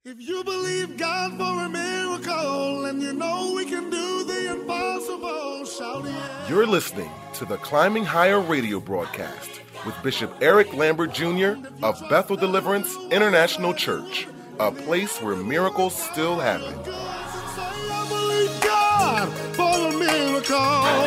If you believe God for a miracle and you know we can do the impossible, shout yeah. You're listening to the Climbing Higher radio broadcast with Bishop Eric Lambert Jr. of Bethel Deliverance International Church, a place where miracles still happen. I believe God for a miracle.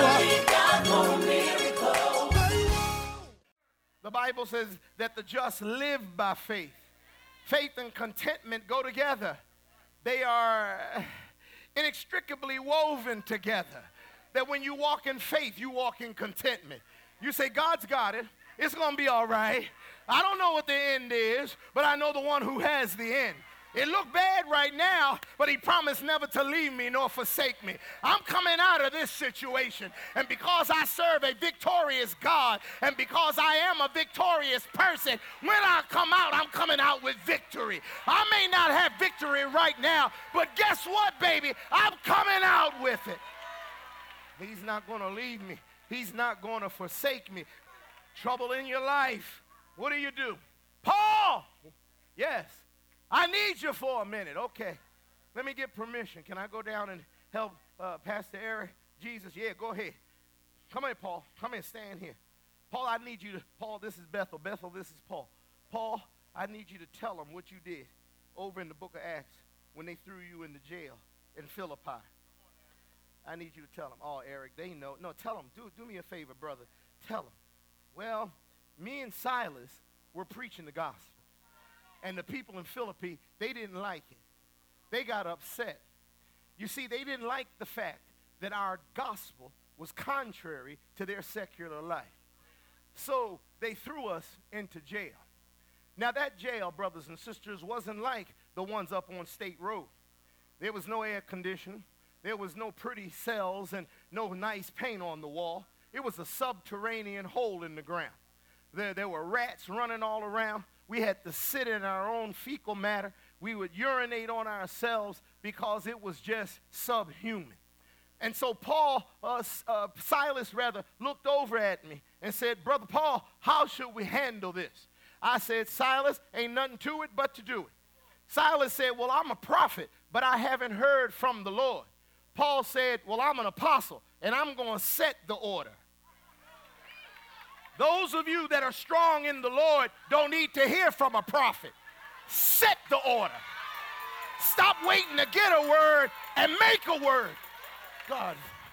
I believe God for a miracle. The Bible says that the just live by faith. Faith and contentment go together. They are inextricably woven together. That when you walk in faith, you walk in contentment. You say, God's got it. It's going to be all right. I don't know what the end is, but I know the one who has the end. It looked bad right now, but he promised never to leave me nor forsake me. I'm coming out of this situation, and because I serve a victorious God, and because I am a victorious person, when I come out, I'm coming out with victory. I may not have victory right now, but guess what, baby? I'm coming out with it. He's not going to leave me. He's not going to forsake me. Trouble in your life. What do? Paul! Yes. I need you for a minute. Okay. Let me get permission. Can I go down and help Pastor Eric? Jesus, yeah, go ahead. Come here, Paul. Come here, stand here. Paul, I need you to, Paul, this is Bethel. Bethel, this is Paul. Paul, I need you to tell them what you did over in the book of Acts when they threw you in the jail in Philippi. I need you to tell them. Oh, Eric, they know. No, tell them. Do me a favor, brother. Tell them. Well, me and Silas were preaching the gospel. And the people in Philippi, they didn't like it. They got upset. You see, they didn't like the fact that our gospel was contrary to their secular life. So they threw us into jail. Now that jail, brothers and sisters, wasn't like the ones up on State Road. There was no air conditioning. There was no pretty cells and no nice paint on the wall. It was a subterranean hole in the ground. There were rats running all around. We had to sit in our own fecal matter. We would urinate on ourselves because it was just subhuman. And so Silas looked over at me and said, Brother Paul, how should we handle this? I said, Silas, ain't nothing to it but to do it. Silas said, well, I'm a prophet, but I haven't heard from the Lord. Paul said, well, I'm an apostle, and I'm going to set the order. Those of you that are strong in the Lord don't need to hear from a prophet. Set the order. Stop waiting to get a word and make a word. God.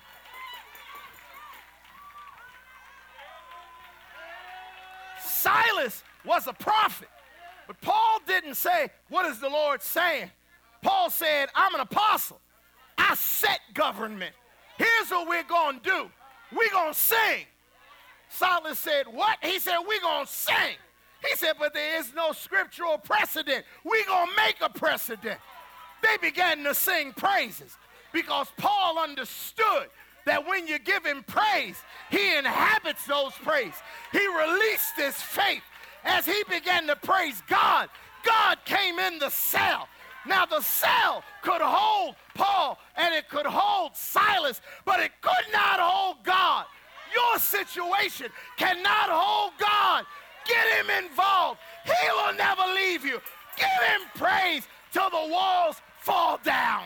Silas was a prophet, but Paul didn't say, what is the Lord saying? Paul said, I'm an apostle. I set government. Here's what we're going to do. We're going to sing. Silas said, what? He said, we're going to sing. He said, but there is no scriptural precedent. We're going to make a precedent. They began to sing praises because Paul understood that when you give him praise, he inhabits those praise. He released his faith. As he began to praise God, God came in the cell. Now the cell could hold Paul and it could hold Silas, but it could not hold God. Your situation cannot hold God. Get him involved. He will never leave you. Give him praise till the walls fall down.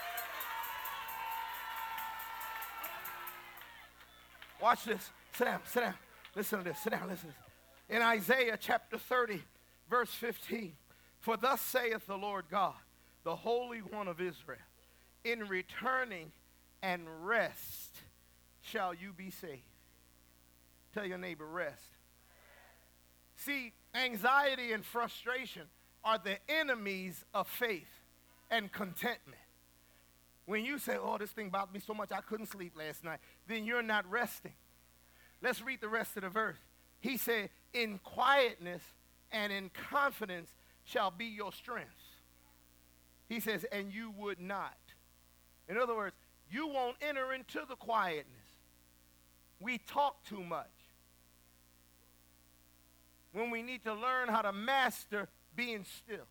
Watch this. Sit down, sit down. Listen to this. Sit down, listen to this. In Isaiah chapter 30, verse 15, for thus saith the Lord God, the Holy One of Israel, in returning and rest shall you be saved. Tell your neighbor, rest. See, anxiety and frustration are the enemies of faith and contentment. When you say, oh, this thing bothered me so much I couldn't sleep last night, then you're not resting. Let's read the rest of the verse. He said, in quietness and in confidence shall be your strength. He says, and you would not. In other words, you won't enter into the quietness. We talk too much. When we need to learn how to master being still.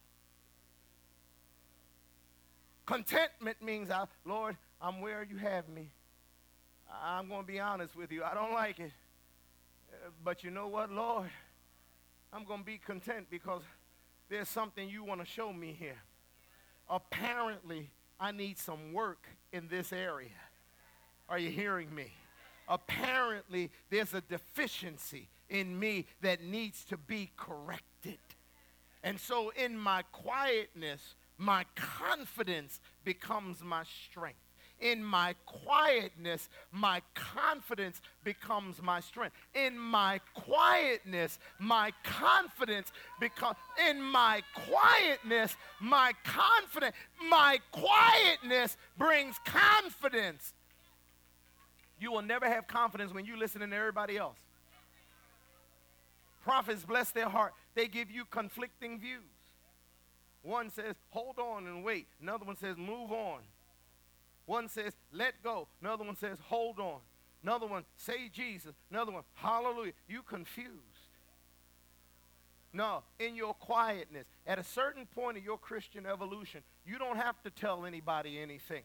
Contentment means, Lord, I'm where you have me. I'm going to be honest with you. I don't like it. But you know what, Lord? I'm going to be content because there's something you want to show me here. apparently I need some work in this area. Are you hearing me? Apparently there's a deficiency in me that needs to be corrected. And so in my quietness, my confidence becomes my strength. In my quietness, my confidence becomes my strength. In my quietness, my confidence becomes, in my quietness, my quietness brings confidence. You will never have confidence when you're listening to everybody else. Prophets, bless their heart, they give you conflicting views. One says, hold on and wait. Another one says, move on. One says, let go. Another one says, hold on. Another one, say Jesus. Another one, hallelujah. You confused. No, in your quietness, at a certain point of your Christian evolution, you don't have to tell anybody anything.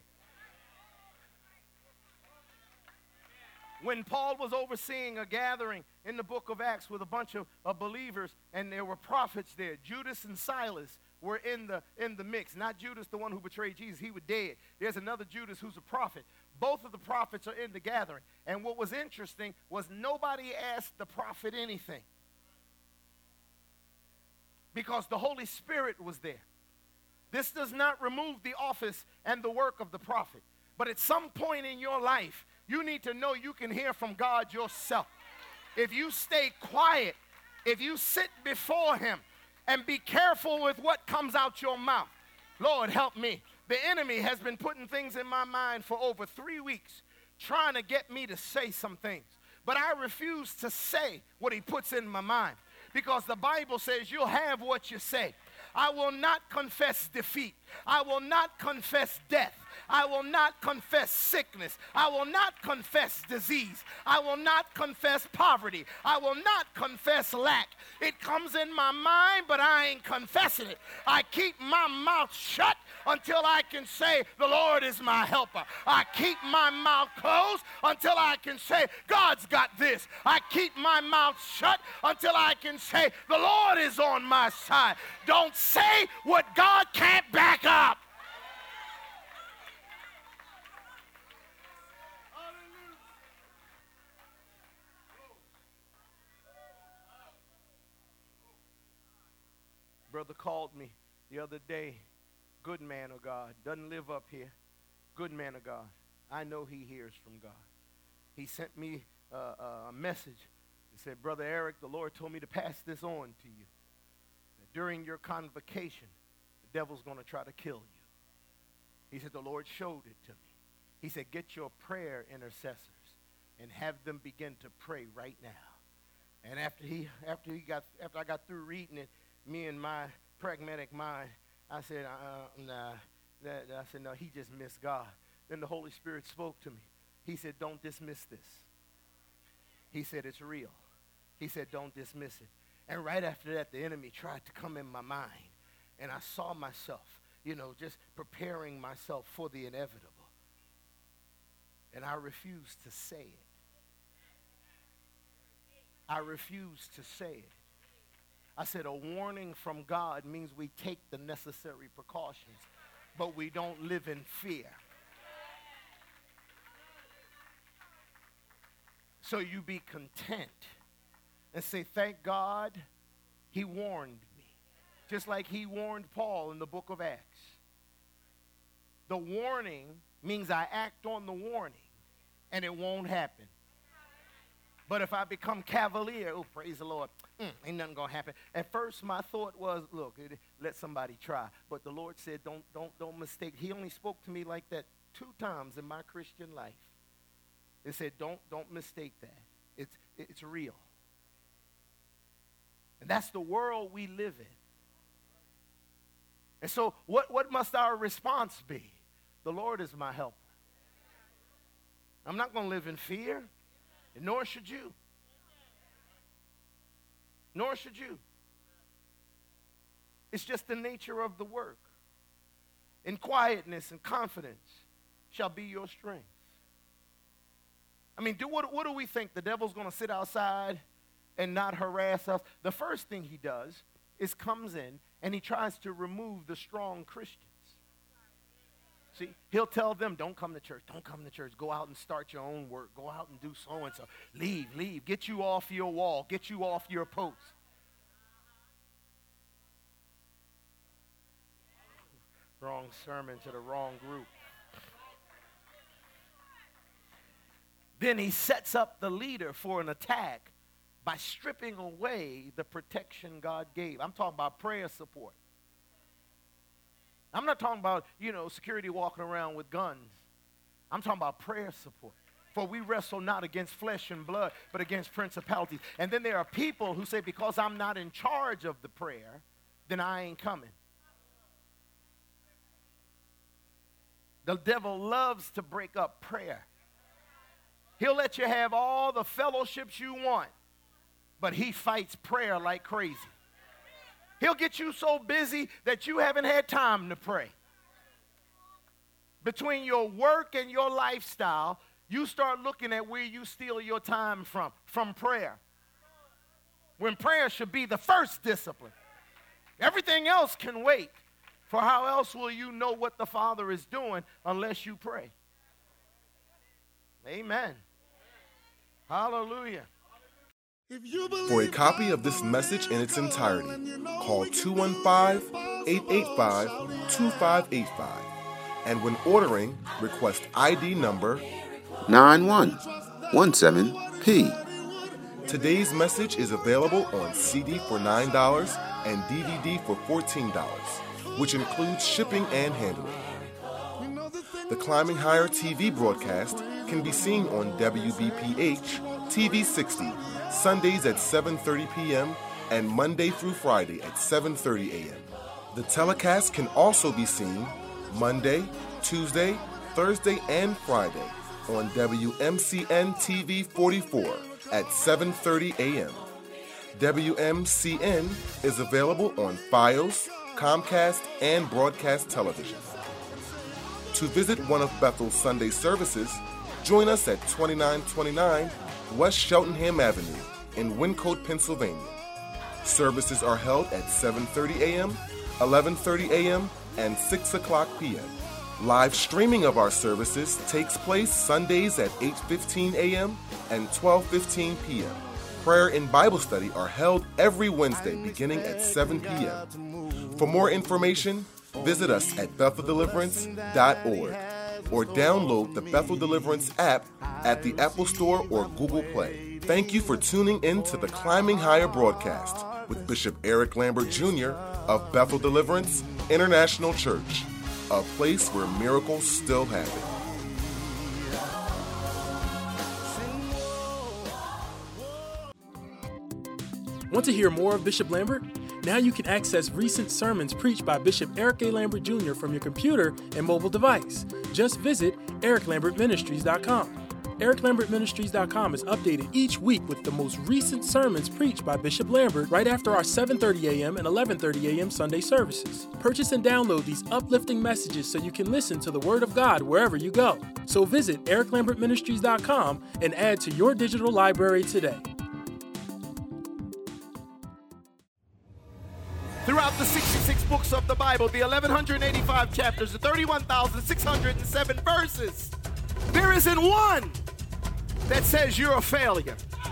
When Paul was overseeing a gathering in the book of Acts with a bunch of believers, and there were prophets there, Judas and Silas were in the mix. Not Judas, the one who betrayed Jesus. He was dead. There's another Judas who's a prophet. Both of the prophets are in the gathering. And what was interesting was nobody asked the prophet anything, because the Holy Spirit was there. This does not remove the office and the work of the prophet. But at some point in your life, you need to know you can hear from God yourself. If you stay quiet, if you sit before him and be careful with what comes out your mouth. Lord, help me. The enemy has been putting things in my mind for over 3 weeks, trying to get me to say some things. But I refuse to say what he puts in my mind, because the Bible says you'll have what you say. I will not confess defeat. I will not confess death. I will not confess sickness. I will not confess disease. I will not confess poverty. I will not confess lack. It comes in my mind, but I ain't confessing it. I keep my mouth shut until I can say, the Lord is my helper. I keep my mouth closed until I can say, God's got this. I keep my mouth shut until I can say, the Lord is on my side. Don't say what God can't back up. Brother called me the other day. Good man of God. Doesn't live up here. Good man of God. I know he hears from God. He sent me a message. He said, Brother Eric, the Lord told me to pass this on to you. That during your convocation, the devil's going to try to kill you. He said, the Lord showed it to me. He said, get your prayer intercessors and have them begin to pray right now. And after I got through reading it, me and my pragmatic mind, I said, nah. I said, no, he just missed God. Then the Holy Spirit spoke to me. He said, don't dismiss this. He said, it's real. He said, don't dismiss it. And right after that, the enemy tried to come in my mind. And I saw myself, just preparing myself for the inevitable. And I refused to say it. I refused to say it. I said, a warning from God means we take the necessary precautions, but we don't live in fear. So you be content and say, thank God he warned me. Just like he warned Paul in the book of Acts. The warning means I act on the warning and it won't happen. But if I become cavalier, oh, praise the Lord, ain't nothing going to happen. At first, my thought was, look, let somebody try. But the Lord said, don't mistake. He only spoke to me like that 2 times in my Christian life. He said, don't mistake that. It's real. And that's the world we live in. And so what must our response be? The Lord is my helper. I'm not going to live in fear. Nor should you. Nor should you. It's just the nature of the work. In quietness and confidence shall be your strength. I mean, what do we think? The devil's going to sit outside and not harass us? The first thing he does is comes in and he tries to remove the strong Christians. See, he'll tell them, don't come to church. Don't come to church. Go out and start your own work. Go out and do so-and-so. Leave. Get you off your wall. Get you off your post. Wrong sermon to the wrong group. Then he sets up the leader for an attack by stripping away the protection God gave. I'm talking about prayer support. I'm not talking about, security walking around with guns. I'm talking about prayer support. For we wrestle not against flesh and blood, but against principalities. And then there are people who say, because I'm not in charge of the prayer, then I ain't coming. The devil loves to break up prayer. He'll let you have all the fellowships you want, but he fights prayer like crazy. He'll get you so busy that you haven't had time to pray. Between your work and your lifestyle, you start looking at where you steal your time from prayer. When prayer should be the first discipline. Everything else can wait. For how else will you know what the Father is doing unless you pray? Amen. Hallelujah. For a copy of this message in its entirety, call 215-885-2585. And when ordering, request ID number 9117P. Today's message is available on CD for $9 and DVD for $14, which includes shipping and handling. The Climbing Higher TV broadcast can be seen on WBPH TV 60, Sundays at 7:30 p.m. and Monday through Friday at 7:30 a.m. The telecast can also be seen Monday, Tuesday, Thursday, and Friday on WMCN TV 44 at 7:30 a.m. WMCN is available on Fios, Comcast, and Broadcast Television. To visit one of Bethel's Sunday services, join us at 2929 West Cheltenham Avenue in Wyncote, Pennsylvania. Services are held at 7:30 a.m., 11:30 a.m., and 6 o'clock p.m. Live streaming of our services takes place Sundays at 8:15 a.m. and 12:15 p.m. Prayer and Bible study are held every Wednesday beginning at 7 p.m. For more information, visit us at BethelDeliverance.org or download the Bethel Deliverance app at the Apple Store or Google Play. Thank you for tuning in to the Climbing Higher broadcast with Bishop Eric Lambert Jr. of Bethel Deliverance International Church, a place where miracles still happen. Want to hear more of Bishop Lambert? Now you can access recent sermons preached by Bishop Eric A. Lambert Jr. from your computer and mobile device. Just visit ericlambertministries.com. ericlambertministries.com is updated each week with the most recent sermons preached by Bishop Lambert right after our 7:30 a.m. and 11:30 a.m. Sunday services. Purchase and download these uplifting messages so you can listen to the Word of God wherever you go. So visit ericlambertministries.com and add to your digital library today. Throughout the 66 books of the Bible, the 1,185 chapters, the 31,607 verses, there isn't one that says you're a failure.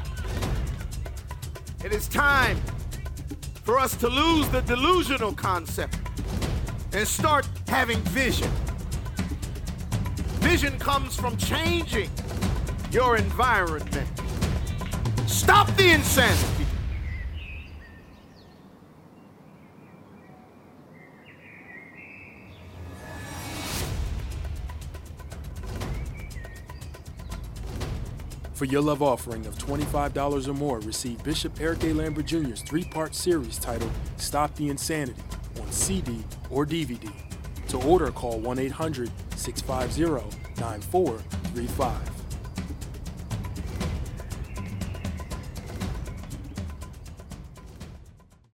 It is time for us to lose the delusional concept and start having vision. Vision comes from changing your environment. Stop the insanity. For your love offering of $25 or more, receive Bishop Eric A. Lambert Jr.'s 3-part series titled Stop the Insanity on CD or DVD. To order, call 1-800-650-9435.